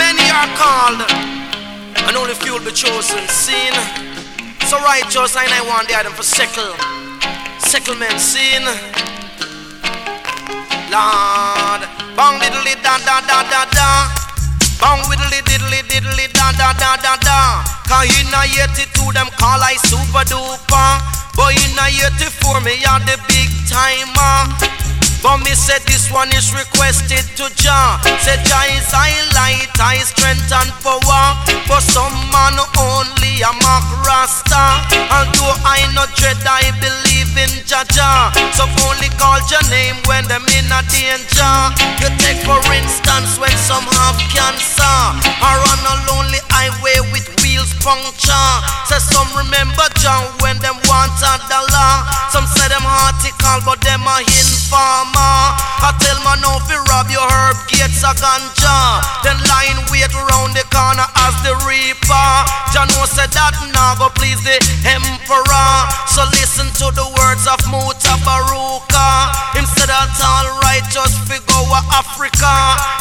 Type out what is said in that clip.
Many are called, and only few will be chosen. Seen. So righteous, and I want the item for settlement. Seen. Lord, bang diddly da da da da da. Bang widdly diddly diddly da da da da da. Cause in a 82 them call I super duper. But in a 84 me are the big timer. But me said this one is requested to Jah. Said Jah is highlight, high strength and power. For some man only a mock rasta. Although I no dread, I believe in Jah Jah. So only call your name when them in a danger. You take for instance when some have cancer, or on a lonely highway with wheels puncture. Say some remember Jah when them want $1. Some say them article but them a informer. I tell man now fi rob your herb gates a ganja. Then line wait round the corner as the reaper. Jah know say that now go please the emperor. So listen to the words of Mutabaruka. Him said that all righteous fi go a Africa.